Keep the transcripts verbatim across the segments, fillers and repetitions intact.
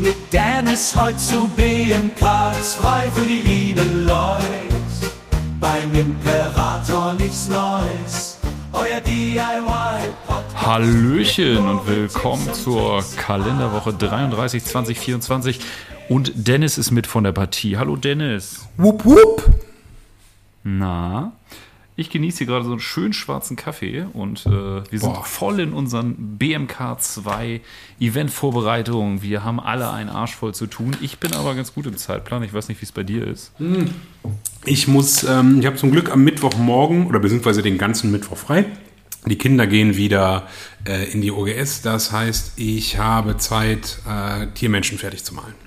mit Dennis heute zu B M K zwei für die lieben Leute. Beim Imperator nichts Neues, euer D I Y-Podcast. Hallöchen und willkommen zur Kalenderwoche dreiunddreißig zwanzig vierundzwanzig. Und Dennis ist mit von der Partie. Hallo Dennis. Wupp, wupp. Na, ich genieße hier gerade so einen schönen schwarzen Kaffee und äh, wir sind Boah. voll in unseren B M K zwei Eventvorbereitungen. Wir haben alle einen Arsch voll zu tun. Ich bin aber ganz gut im Zeitplan. Ich weiß nicht, wie es bei dir ist. Ich muss, ähm, ich habe zum Glück am Mittwochmorgen oder beziehungsweise den ganzen Mittwoch frei. Die Kinder gehen wieder äh, in die O G S. Das heißt, ich habe Zeit, äh, Tiermenschen fertig zu malen.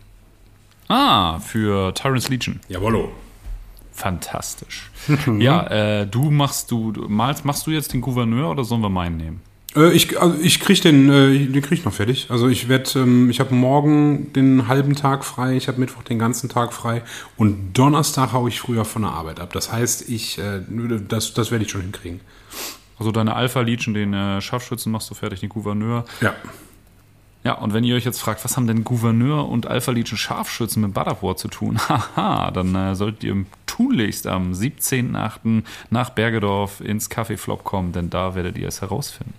Ah, für Tyrant's Legion. Jawollo. Fantastisch. Ja, äh, du machst du, du malst, machst du jetzt den Gouverneur oder sollen wir meinen nehmen? Äh, ich also ich kriege den, äh, den krieg ich noch fertig. Also ich werde, ähm, ich habe morgen den halben Tag frei, ich habe Mittwoch den ganzen Tag frei und Donnerstag haue ich früher von der Arbeit ab. Das heißt, ich, äh, das, das werde ich schon hinkriegen. Also deine Alpha Legion, den äh, Scharfschützen machst du fertig, den Gouverneur. Ja. Ja, und wenn ihr euch jetzt fragt, was haben denn Gouverneur und Alpha Legion Scharfschützen mit Blood of War zu tun? Haha, dann äh, solltet ihr tunlichst am siebzehnten achten nach Bergedorf ins Café Flop kommen, denn da werdet ihr es herausfinden.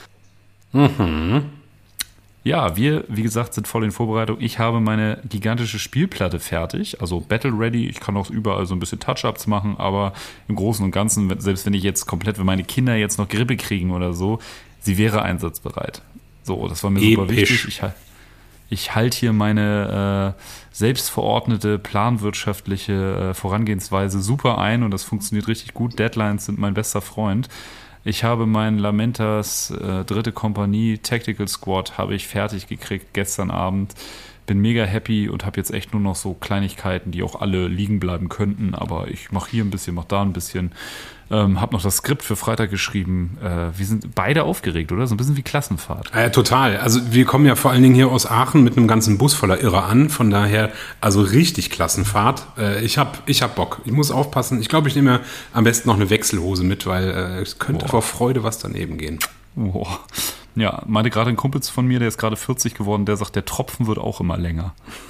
Mhm. Ja, wir, wie gesagt, sind voll in Vorbereitung. Ich habe meine gigantische Spielplatte fertig, also Battle Ready. Ich kann auch überall so ein bisschen Touch-Ups machen, aber im Großen und Ganzen, selbst wenn ich jetzt komplett, wenn meine Kinder jetzt noch Grippe kriegen oder so, sie wäre einsatzbereit. So, das war mir Episch. super wichtig. Ich, ich halte hier meine äh, selbstverordnete, planwirtschaftliche äh, Vorangehensweise super ein und das funktioniert richtig gut. Deadlines sind mein bester Freund. Ich habe meinen Lamentas äh, dritte Kompanie Tactical Squad habe ich fertig gekriegt gestern Abend. Bin mega happy und habe jetzt echt nur noch so Kleinigkeiten, die auch alle liegen bleiben könnten. Aber ich mache hier ein bisschen, mache da ein bisschen. Ähm, habe noch das Skript für Freitag geschrieben. Äh, wir sind beide aufgeregt, oder? So ein bisschen wie Klassenfahrt. Ja, total. Also wir kommen ja vor allen Dingen hier aus Aachen mit einem ganzen Bus voller Irrer an. Von daher, also richtig Klassenfahrt. Äh, ich hab, ich hab Bock. Ich muss aufpassen. Ich glaube, ich nehme am besten noch eine Wechselhose mit, weil äh, es könnte Boah. vor Freude was daneben gehen. Boah. Ja, meinte gerade ein Kumpel von mir, der ist gerade vierzig geworden, der sagt, der Tropfen wird auch immer länger.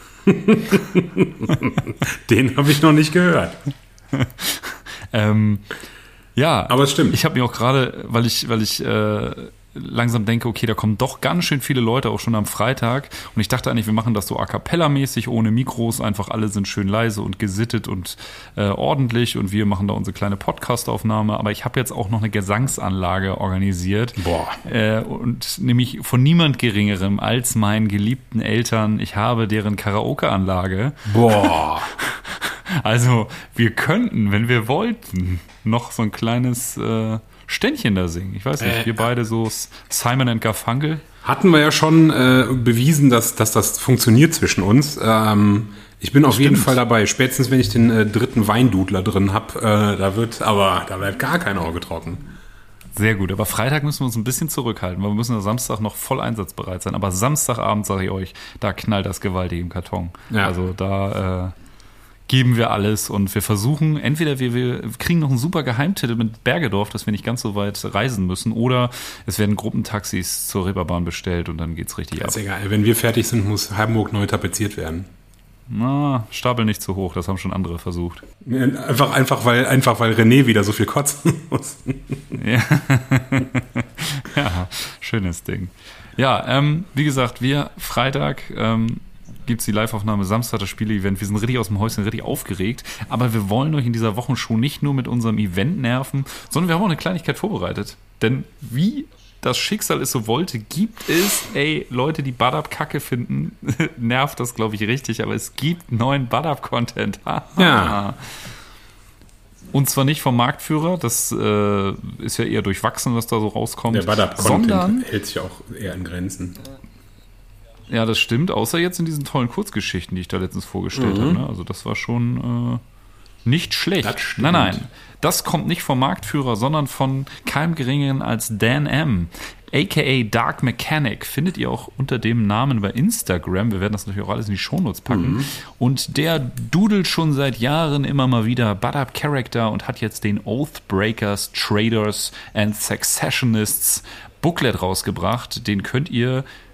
Den habe ich noch nicht gehört. ähm, ja, Aber es stimmt. Ich habe mir auch gerade, weil ich, weil ich äh, langsam denke, okay, da kommen doch ganz schön viele Leute auch schon am Freitag. Und ich dachte eigentlich, wir machen das so a cappella-mäßig, ohne Mikros. Einfach alle sind schön leise und gesittet und äh, ordentlich. Und wir machen da unsere kleine Podcast-Aufnahme. Aber ich habe jetzt auch noch eine Gesangsanlage organisiert. Boah. Äh, und nämlich von niemand Geringerem als meinen geliebten Eltern. Ich habe deren Karaoke-Anlage. Boah. Also wir könnten, wenn wir wollten, noch so ein kleines äh, Ständchen da singen. Ich weiß nicht, Äh, wir beide so Simon and Garfunkel. Hatten wir ja schon äh, bewiesen, dass, dass das funktioniert zwischen uns. Ähm, ich bin auf Stimmt. jeden Fall dabei. Spätestens, wenn ich den äh, dritten Weindudler drin habe, äh, da wird aber da wird gar kein Auge trocken. Sehr gut, aber Freitag müssen wir uns ein bisschen zurückhalten, weil wir müssen am Samstag noch voll einsatzbereit sein. Aber Samstagabend, sage ich euch, da knallt das gewaltig im Karton. Ja. Also da... Äh, geben wir alles und wir versuchen, entweder wir, wir kriegen noch einen super Geheimtitel mit Bergedorf, dass wir nicht ganz so weit reisen müssen, oder es werden Gruppentaxis zur Reeperbahn bestellt und dann geht's richtig ab. Ist egal. Wenn wir fertig sind, muss Hamburg neu tapeziert werden. Na, Stapel nicht zu hoch, das haben schon andere versucht. Einfach, einfach, weil, einfach weil René wieder so viel kotzen muss. Ja, ja, schönes Ding. Ja, ähm, wie gesagt, wir Freitag ähm, gibt es die Live-Aufnahme, Samstag das Spiele-Event. Wir sind richtig aus dem Häuschen, richtig aufgeregt. Aber wir wollen euch in dieser Wochenshow nicht nur mit unserem Event nerven, sondern wir haben auch eine Kleinigkeit vorbereitet. Denn wie das Schicksal es so wollte, gibt es, ey, Leute, die Badab Kacke finden, nervt das, glaube ich, richtig, aber es gibt neuen Badab-Content. Ja. Und zwar nicht vom Marktführer, das äh, ist ja eher durchwachsen, was da so rauskommt. Der Badab-Content sondern, hält sich auch eher in Grenzen. Ja, das stimmt, außer jetzt in diesen tollen Kurzgeschichten, die ich da letztens vorgestellt Mhm. habe. Ne? Also das war schon äh, nicht schlecht. Das stimmt. Nein, nein, das kommt nicht vom Marktführer, sondern von keinem Geringeren als Dan M., aka Dark Mechanic. Findet ihr auch unter dem Namen bei Instagram. Wir werden das natürlich auch alles in die Shownotes packen. Mhm. Und der dudelt schon seit Jahren immer mal wieder Badab Character und hat jetzt den Oathbreakers, Traders and Successionists Booklet rausgebracht. Den könnt ihr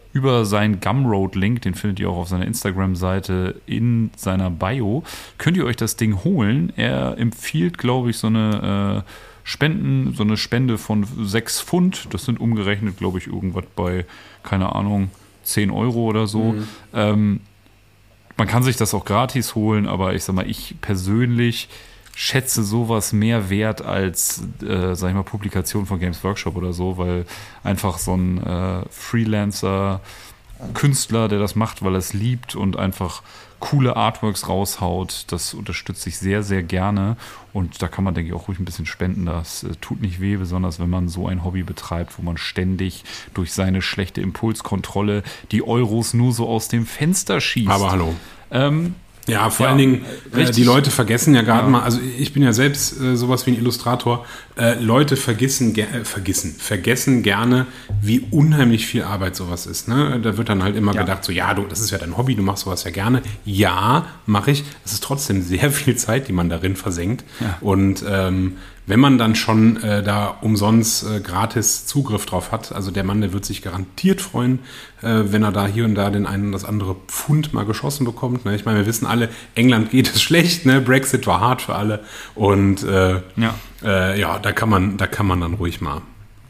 über seinen Gumroad-Link, den findet ihr auch auf seiner Instagram-Seite in seiner Bio, könnt ihr euch das Ding holen. Er empfiehlt, glaube ich, so eine äh, Spenden, so eine Spende von sechs Pfund. Das sind umgerechnet, glaube ich, irgendwas bei, keine Ahnung, zehn Euro oder so. Mhm. Ähm, man kann sich das auch gratis holen, aber ich sag mal, ich persönlich schätze sowas mehr wert als, äh, sag ich mal, Publikation von Games Workshop oder so, weil einfach so ein äh, Freelancer-Künstler, der das macht, weil er es liebt und einfach coole Artworks raushaut, das unterstütze ich sehr, sehr gerne und da kann man, denke ich, auch ruhig ein bisschen spenden. Das äh, tut nicht weh, besonders wenn man so ein Hobby betreibt, wo man ständig durch seine schlechte Impulskontrolle die Euros nur so aus dem Fenster schießt. Aber hallo. Ähm, Ja, vor ja, allen Dingen, äh, die Leute vergessen ja gerade ja. mal, also ich bin ja selbst äh, sowas wie ein Illustrator, äh, Leute vergessen, ge- äh, vergessen, vergessen gerne, wie unheimlich viel Arbeit sowas ist. Ne? Da wird dann halt immer Ja. gedacht, so ja, du, das ist ja dein Hobby, du machst sowas ja gerne. Ja, mache ich. Es ist trotzdem sehr viel Zeit, die man darin versenkt. Ja. Und ähm, wenn man dann schon äh, da umsonst äh, gratis Zugriff drauf hat, also der Mann, der wird sich garantiert freuen, äh, wenn er da hier und da den einen oder das andere Pfund mal geschossen bekommt. Ne? Ich meine, wir wissen alle, England geht es schlecht, ne? Brexit war hart für alle und äh, Ja. äh, ja, da kann man, da kann man dann ruhig mal.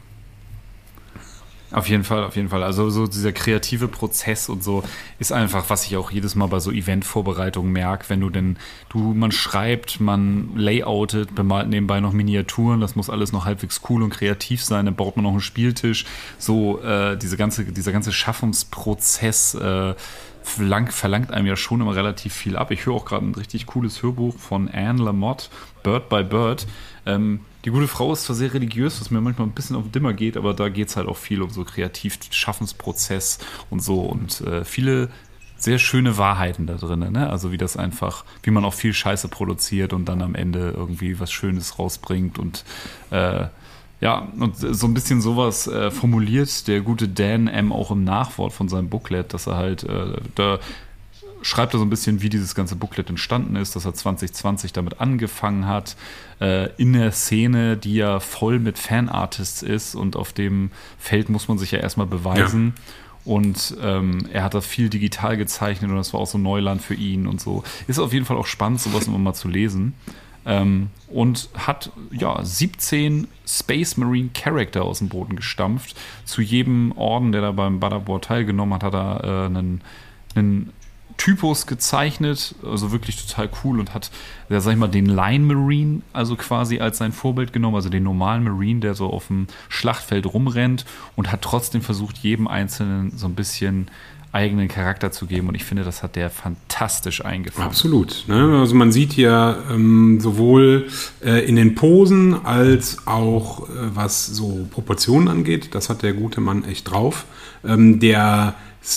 Auf jeden Fall, auf jeden Fall. Also so dieser kreative Prozess und so ist einfach, was ich auch jedes Mal bei so Eventvorbereitungen merke, wenn du denn, du, man schreibt, man layoutet, bemalt nebenbei noch Miniaturen, das muss alles noch halbwegs cool und kreativ sein, dann baut man noch einen Spieltisch, so äh, diese ganze, dieser ganze Schaffungsprozess äh, verlangt, verlangt einem ja schon immer relativ viel ab. Ich höre auch gerade ein richtig cooles Hörbuch von Anne Lamott, Bird by Bird. Ähm, die gute Frau ist zwar sehr religiös, was mir manchmal ein bisschen auf den Dimmer geht, aber da geht es halt auch viel um so Kreativ-Schaffensprozess und so und äh, viele sehr schöne Wahrheiten da drin, ne? Also wie das einfach, wie man auch viel Scheiße produziert und dann am Ende irgendwie was Schönes rausbringt und äh, ja, und so ein bisschen sowas äh, formuliert der gute Dan M. auch im Nachwort von seinem Booklet, dass er halt, äh, da schreibt er so ein bisschen, wie dieses ganze Booklet entstanden ist, dass er zwanzig zwanzig damit angefangen hat, äh, in der Szene, die ja voll mit Fanartists ist und auf dem Feld muss man sich ja erstmal beweisen. Ja. Und ähm, er hat da viel digital gezeichnet und das war auch so Neuland für ihn und so. Ist auf jeden Fall auch spannend, sowas immer mal zu lesen. Ähm, und hat ja siebzehn Space Marine Charakter aus dem Boden gestampft. Zu jedem Orden, der da beim Badabor teilgenommen hat, hat er äh, einen, einen Typus gezeichnet, also wirklich total cool und hat, ja, sag ich mal, den Line Marine also quasi als sein Vorbild genommen, also den normalen Marine, der so auf dem Schlachtfeld rumrennt und hat trotzdem versucht, jedem Einzelnen so ein bisschen eigenen Charakter zu geben und ich finde, das hat der fantastisch eingefangen. Absolut. Ne? Also man sieht hier ähm, sowohl äh, in den Posen als auch äh, was so Proportionen angeht, das hat der gute Mann echt drauf. Ähm, der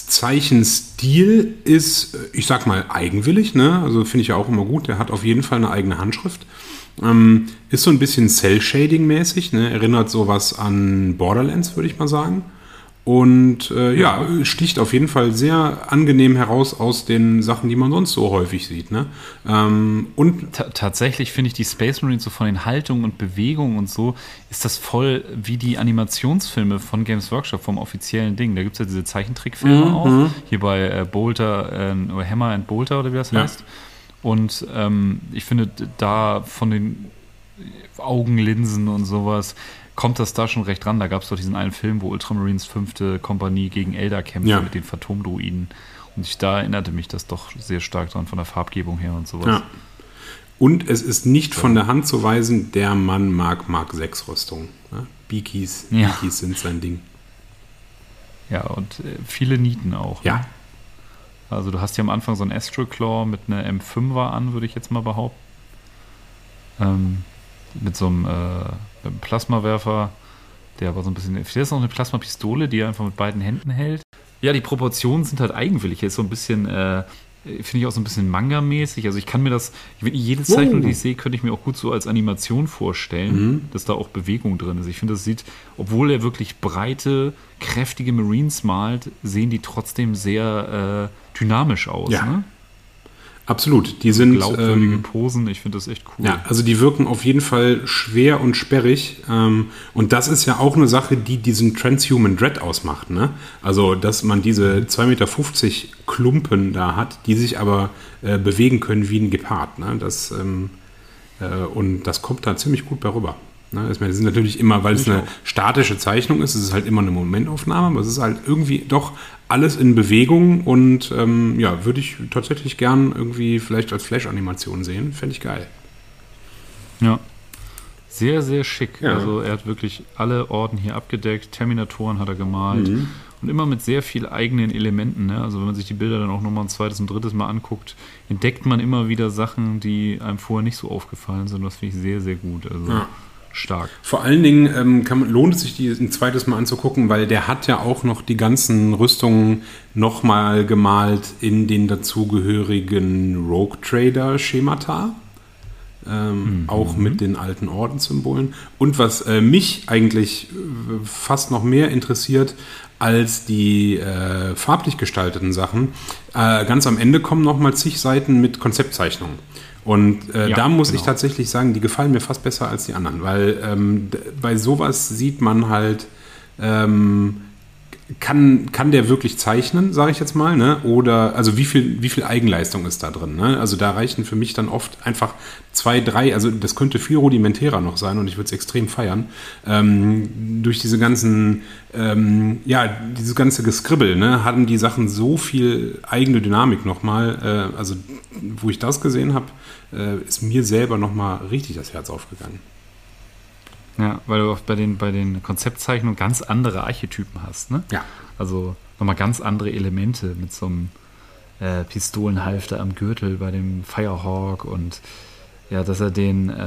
Zeichenstil ist, ich sag mal, eigenwillig, ne? Also finde ich ja auch immer gut, der hat auf jeden Fall eine eigene Handschrift. Ähm, ist so ein bisschen Cell-Shading-mäßig, ne? Erinnert sowas an Borderlands, würde ich mal sagen. Und äh, ja, sticht auf jeden Fall sehr angenehm heraus aus den Sachen, die man sonst so häufig sieht. Ne? Ähm, und T- tatsächlich finde ich die Space Marines so von den Haltungen und Bewegungen und so, ist das voll wie die Animationsfilme von Games Workshop, vom offiziellen Ding. Da gibt es ja diese Zeichentrickfilme mhm. auch. Hier bei äh, Bolter, äh, Hammer and Bolter oder wie das ja. heißt. Und ähm, ich finde da von den Augenlinsen und sowas kommt das da schon recht ran. Da gab es doch diesen einen Film, wo Ultramarines fünfte Kompanie gegen Eldar kämpfte ja. mit den Phantomdruiden. Und ich, da erinnerte mich das doch sehr stark dran, von der Farbgebung her und sowas. Ja. Und es ist nicht von der Hand zu weisen, der Mann mag Mark sechs Rüstung. Ne? Beakies, Ja. Beakies sind sein Ding. Ja, und äh, viele Nieten auch. Ja. Ne? Also du hast ja am Anfang so einen Astroclaw mit einer M fünfer an, würde ich jetzt mal behaupten. Ähm, mit so einem äh, Plasmawerfer, der aber so ein bisschen... Vielleicht ist noch eine Plasmapistole, die er einfach mit beiden Händen hält. Ja, die Proportionen sind halt eigenwillig. Er ist so ein bisschen... Äh, finde ich auch so ein bisschen Manga-mäßig. Also ich kann mir das... Jede Zeichnung, oh. die ich sehe, könnte ich mir auch gut so als Animation vorstellen, mhm. dass da auch Bewegung drin ist. Ich finde, das sieht... Obwohl er wirklich breite, kräftige Marines malt, sehen die trotzdem sehr äh, dynamisch aus. Ja. Ne? Absolut, die sind glaubwürdige ähm, Posen, ich finde das echt cool. Ja, also die wirken auf jeden Fall schwer und sperrig. Ähm, und das ist ja auch eine Sache, die diesen Transhuman Dread ausmacht. Ne? Also, dass man diese zwei Meter fünfzig Klumpen da hat, die sich aber äh, bewegen können wie ein Gepard. Ne? Das, ähm, äh, und das kommt da ziemlich gut bei rüber. Ne? Das ist natürlich immer, weil es eine statische Zeichnung ist, es ist halt immer eine Momentaufnahme, aber es ist halt irgendwie doch alles in Bewegung und ähm, ja, würde ich tatsächlich gern irgendwie vielleicht als Flash-Animation sehen. Fände ich geil. Ja. Sehr, sehr schick. Ja. Also er hat wirklich alle Orden hier abgedeckt, Terminatoren hat er gemalt Mhm. und immer mit sehr viel eigenen Elementen. Ne? Also wenn man sich die Bilder dann auch nochmal ein zweites und drittes Mal anguckt, entdeckt man immer wieder Sachen, die einem vorher nicht so aufgefallen sind. Das finde ich sehr, sehr gut. Also Ja. stark. Vor allen Dingen ähm, kann man, lohnt es sich, die ein zweites Mal anzugucken, weil der hat ja auch noch die ganzen Rüstungen nochmal gemalt in den dazugehörigen Rogue Trader Schemata. Ähm, Mhm. Auch mit den alten Ordenssymbolen. Und was äh, mich eigentlich äh, fast noch mehr interessiert als die äh, farblich gestalteten Sachen, äh, ganz am Ende kommen nochmal zig Seiten mit Konzeptzeichnungen. Und äh, Ja, da muss genau. ich tatsächlich sagen, die gefallen mir fast besser als die anderen, weil ähm, d- bei sowas sieht man halt, ähm, kann, kann der wirklich zeichnen, sage ich jetzt mal, ne? Oder also wie viel, wie viel Eigenleistung ist da drin? Ne? Also da reichen für mich dann oft einfach zwei, drei, also das könnte viel rudimentärer noch sein und ich würde es extrem feiern. Ähm, durch diese ganzen, ähm, ja, dieses ganze Geskribbel, ne, haben die Sachen so viel eigene Dynamik nochmal, äh, also wo ich das gesehen habe, äh, ist mir selber nochmal richtig das Herz aufgegangen. Ja, weil du auch bei den, bei den Konzeptzeichnungen ganz andere Archetypen hast, ne? Ja. Also nochmal ganz andere Elemente mit so einem äh, Pistolenhalfter am Gürtel bei dem Firehawk und ja, dass er den, äh,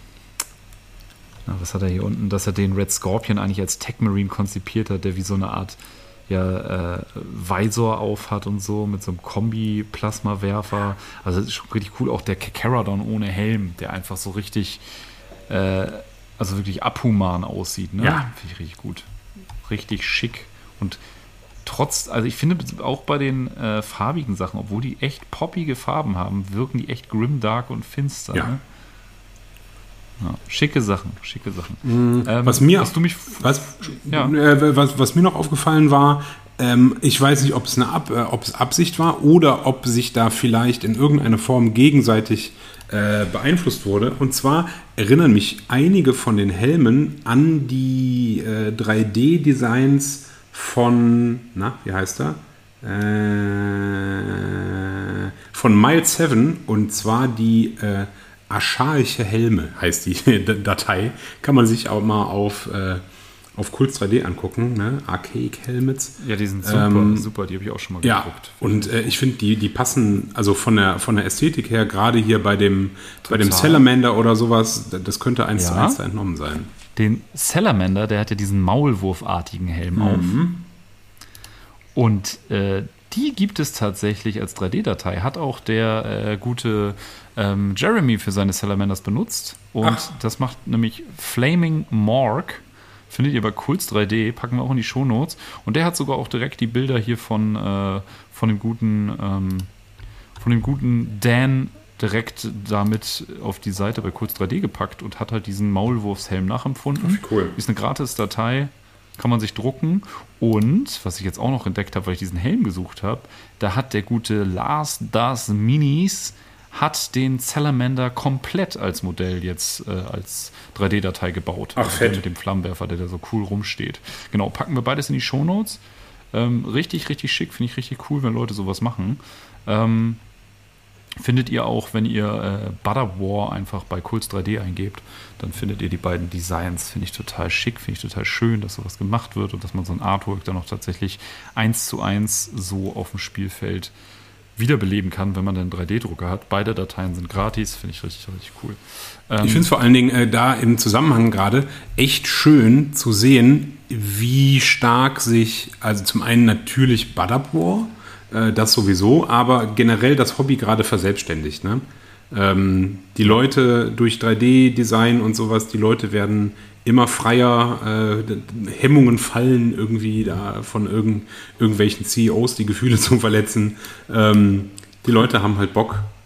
na, was hat er hier unten, dass er den Red Scorpion eigentlich als Tech Marine konzipiert hat, der wie so eine Art ja, äh, Visor auf hat und so, mit so einem Kombi-Plasmawerfer. Also das ist schon richtig cool. Auch der Kakaradon ohne Helm, der einfach so richtig äh, also wirklich abhuman aussieht. Ne? Ja. Finde ich richtig gut. Richtig schick. Und trotz, also ich finde auch bei den äh, farbigen Sachen, obwohl die echt poppige Farben haben, wirken die echt grimdark und finster. Ja. Ne? Ja, schicke Sachen, schicke Sachen. Mhm. Ähm, was mir, hast du mich, was, ja. äh, was, was mir noch aufgefallen war, ähm, ich weiß nicht, ob es eine Ab, äh, ob es Absicht war oder ob sich da vielleicht in irgendeiner Form gegenseitig äh, beeinflusst wurde. Und zwar erinnern mich einige von den Helmen an die äh, drei D-Designs von, na, wie heißt er? Äh, von Miles Seven, und zwar die äh, Archaische Helme heißt die Datei. Kann man sich auch mal auf, äh, auf Kults drei D angucken, ne? Archaic Helmets. Ja, die sind super, Ähm, super, die habe ich auch schon mal Ja, geguckt. und äh, ich finde, die, die passen, also von der, von der Ästhetik her, gerade hier bei dem, bei dem Total. Salamander oder sowas, das könnte eins zu Ja. eins da entnommen sein. Den Salamander, der hat ja diesen Maulwurfartigen Helm Mhm. auf. Und äh, die gibt es tatsächlich als drei D-Datei. Hat auch der äh, gute ähm, Jeremy für seine Salamanders benutzt. Und Ach. das macht nämlich Flaming Morg. Findet ihr bei Kults drei D, packen wir auch in die Shownotes. Und der hat sogar auch direkt die Bilder hier von, äh, von dem guten ähm, von dem guten Dan direkt damit auf die Seite bei Kults drei D gepackt und hat halt diesen Maulwurfshelm nachempfunden. Ach, cool. Ist eine Gratis-Datei, kann man sich drucken. Und, was ich jetzt auch noch entdeckt habe, weil ich diesen Helm gesucht habe, da hat der gute Lars Das Minis hat den Salamander komplett als Modell jetzt äh, als drei D-Datei gebaut. Ach, Also fett. der mit dem Flammenwerfer, der da so cool rumsteht. Genau, packen wir beides in die Shownotes. Ähm, richtig, richtig schick, finde ich richtig cool, wenn Leute sowas machen. Ähm, findet ihr auch, wenn ihr äh, Butter War einfach bei Kults drei D eingebt, dann findet ihr die beiden Designs. Finde ich total schick, finde ich total schön, dass sowas gemacht wird und dass man so ein Artwork dann auch tatsächlich eins zu eins so auf dem Spielfeld wiederbeleben kann, wenn man einen drei D-Drucker hat. Beide Dateien sind gratis, finde ich richtig, richtig cool. Ähm, Ich finde es vor allen Dingen äh, da im Zusammenhang gerade echt schön zu sehen, wie stark sich, also zum einen natürlich Badabwar, äh, das sowieso, aber generell das Hobby gerade verselbstständigt. Ne? Ähm, die Leute durch drei D-Design und sowas, die Leute werden immer freier, äh, Hemmungen fallen irgendwie da von irgend, irgendwelchen C E Os, die Gefühle zu verletzen. Ähm, die Leute haben halt Bock,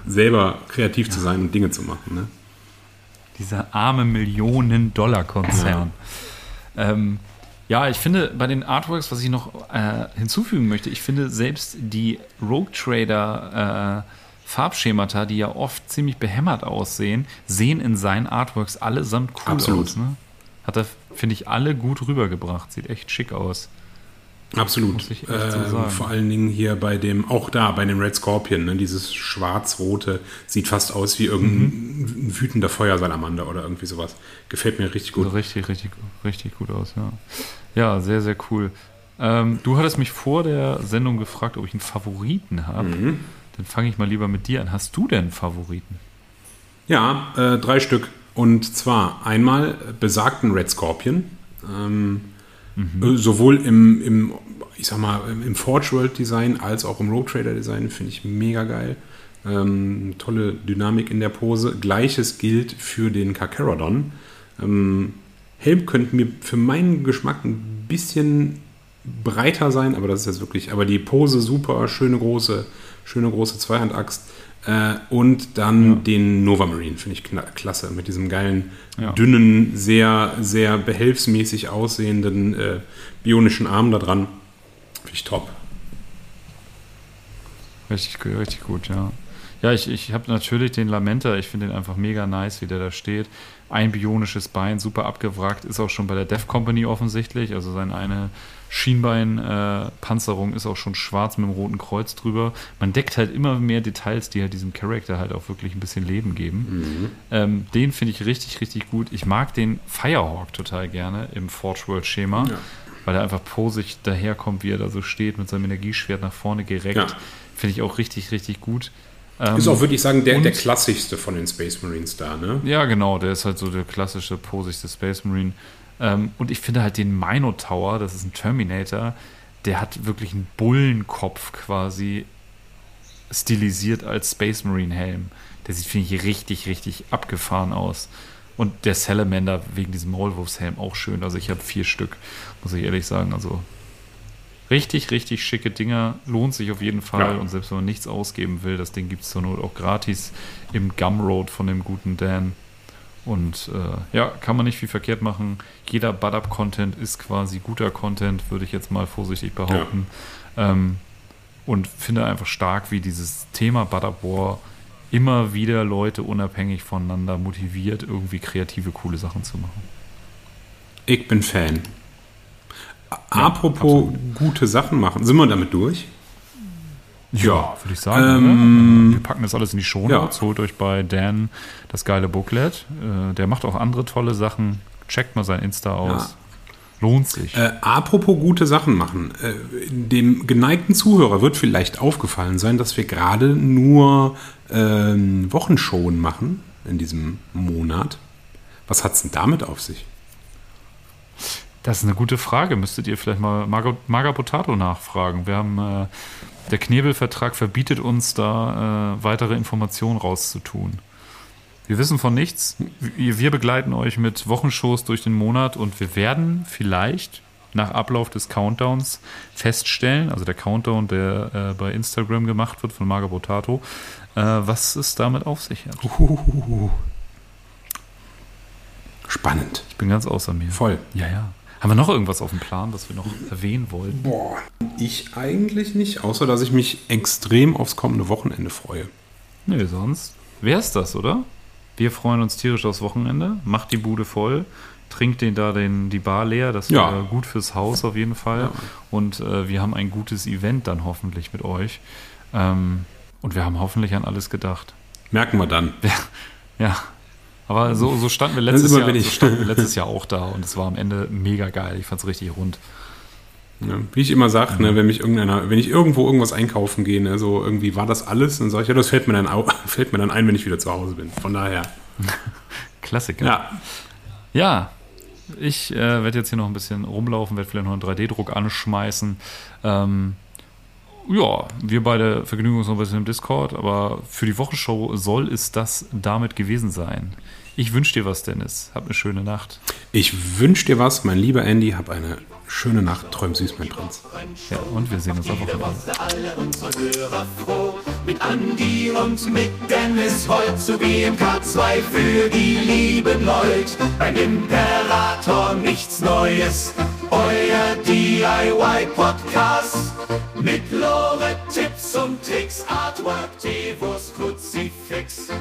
selber kreativ zu sein und Dinge zu machen. Ne? Dieser arme Millionen-Dollar-Konzern. Ja. Ähm, ja, ich finde bei den Artworks, was ich noch äh, hinzufügen möchte, ich finde selbst die Rogue Trader äh, Farbschemata, die ja oft ziemlich behämmert aussehen, sehen in seinen Artworks allesamt cool Absolut. aus. Ne? Hat er, finde ich, alle gut rübergebracht. Sieht echt schick aus. Absolut. Muss ich echt äh, so sagen. Vor allen Dingen hier bei dem, auch da bei dem Red Scorpion, ne, dieses schwarz-rote, sieht fast aus wie irgendein mhm. wütender Feuersalamander oder irgendwie sowas. Gefällt mir richtig gut. Also richtig, richtig, richtig gut aus, ja. Ja, sehr, sehr cool. Ähm, du hattest mich vor der Sendung gefragt, ob ich einen Favoriten habe. Mhm. Dann fange ich mal lieber mit dir an. Hast du denn Favoriten? Ja, äh, drei Stück. Und zwar einmal besagten Red Scorpion. Ähm, mhm. Sowohl im, im, ich sag mal, im Forge World Design als auch im Rogue Trader Design finde ich mega geil. Ähm, tolle Dynamik in der Pose. Gleiches gilt für den Carcharodon. Ähm, Helm könnte mir für meinen Geschmack ein bisschen breiter sein, aber das ist jetzt wirklich, aber die Pose super, schöne große, schöne große Zweihandaxt. Äh, und dann ja. den Nova Marine, finde ich kna- klasse, mit diesem geilen, ja. dünnen, sehr, sehr behelfsmäßig aussehenden äh, bionischen Arm da dran. Finde ich top. Richtig, richtig gut, ja. Ja, ich, ich habe natürlich den Lamenta, ich finde den einfach mega nice, wie der da steht. Ein bionisches Bein, super abgewrackt, ist auch schon bei der Death Company offensichtlich, also seine eine Schienbein-Panzerung äh, ist auch schon schwarz mit dem roten Kreuz drüber. Man deckt halt immer mehr Details, die halt diesem Charakter halt auch wirklich ein bisschen Leben geben. Mhm. Ähm, den finde ich richtig, richtig gut. Ich mag den Firehawk total gerne im Forge World-Schema, ja. weil er einfach posig daherkommt, wie er da so steht, mit seinem Energieschwert nach vorne gereckt. Ja. Finde ich auch richtig, richtig gut. Ähm, ist auch, würde ich sagen, der, der klassischste von den Space Marines da, ne? Ja, genau, der ist halt so der klassische, posigste Space Marine. Ähm, und ich finde halt den Minotaur, das ist ein Terminator, der hat wirklich einen Bullenkopf quasi stilisiert als Space Marine Helm. Der sieht, finde ich, richtig, richtig abgefahren aus. Und der Salamander wegen diesem Maulwurfshelm auch schön. Also ich habe vier Stück, muss ich ehrlich sagen. Also richtig, richtig schicke Dinger. Lohnt sich auf jeden Fall. Ja. Und selbst wenn man nichts ausgeben will, das Ding gibt es zur Not auch gratis im Gumroad von dem guten Dan. Und äh, ja, kann man nicht viel verkehrt machen. Jeder Bud-Up-Content ist quasi guter Content, würde ich jetzt mal vorsichtig behaupten. Ja. Ähm, und finde einfach stark, wie dieses Thema Bud-Up War immer wieder Leute unabhängig voneinander motiviert, irgendwie kreative, coole Sachen zu machen. Ich bin Fan. Ja, apropos absolut. Gute Sachen machen. Sind wir damit durch? Ja, würde ich sagen. Ähm, wir packen das alles in die Shownotes. Ja. Holt euch bei Dan das geile Booklet. Äh, der macht auch andere tolle Sachen. Checkt mal sein Insta aus. Ja. Lohnt sich. Äh, apropos gute Sachen machen. Äh, dem geneigten Zuhörer wird vielleicht aufgefallen sein, dass wir gerade nur äh, Wochenshowen machen in diesem Monat. Was hat es denn damit auf sich? Das ist eine gute Frage. Müsstet ihr vielleicht mal Marga, Marga Potato nachfragen. Wir haben... Äh, Der Knebelvertrag verbietet uns, da äh, weitere Informationen rauszutun. Wir wissen von nichts. Wir, wir begleiten euch mit Wochenshows durch den Monat und wir werden vielleicht nach Ablauf des Countdowns feststellen, also der Countdown, der äh, bei Instagram gemacht wird von Marga Potato, äh, was es damit auf sich hat. Uhuhu. Spannend. Ich bin ganz außer mir. Voll. Ja, ja. Haben wir noch irgendwas auf dem Plan, was wir noch erwähnen wollten? Boah, ich eigentlich nicht, außer dass ich mich extrem aufs kommende Wochenende freue. Nee, sonst wär's das, oder? Wir freuen uns tierisch aufs Wochenende. Macht die Bude voll, trinkt den da den, die Bar leer. Das wäre ja gut fürs Haus auf jeden Fall. Ja. Und äh, wir haben ein gutes Event dann hoffentlich mit euch. Ähm, und wir haben hoffentlich an alles gedacht. Merken wir dann. Ja, ja. Aber so, so standen wir letztes Jahr, so standen wir letztes Jahr auch da und es war am Ende mega geil. Ich fand's richtig rund. Ja, wie ich immer sage, mhm. ne, wenn mich irgendeiner, wenn ich irgendwo irgendwas einkaufen gehe, ne, so irgendwie war das alles, dann sage ich, ja, das fällt mir dann au- fällt mir dann ein, wenn ich wieder zu Hause bin. Von daher. Klassiker. Ja. Ja. Ich äh, werde jetzt hier noch ein bisschen rumlaufen, werde vielleicht noch einen drei D Druck anschmeißen. Ähm, Ja, wir beide vergnügen uns noch ein bisschen im Discord, aber für die Wochenshow soll es das damit gewesen sein. Ich wünsche dir was, Dennis. Hab eine schöne Nacht. Ich wünsche dir was, mein lieber Andy. Hab eine schöne Nacht. Träum süß, mein Prinz. Ja, und wir sehen uns am Wochenende. Alle unsere Hörer froh. Mit Andi und mit Dennis heute zu B M K zwei für die lieben Leute. Beim Imperator nichts Neues. Euer D I Y-Podcast. Mit Lore, Tipps und Tricks, Artwork, Devos, Kruzifix.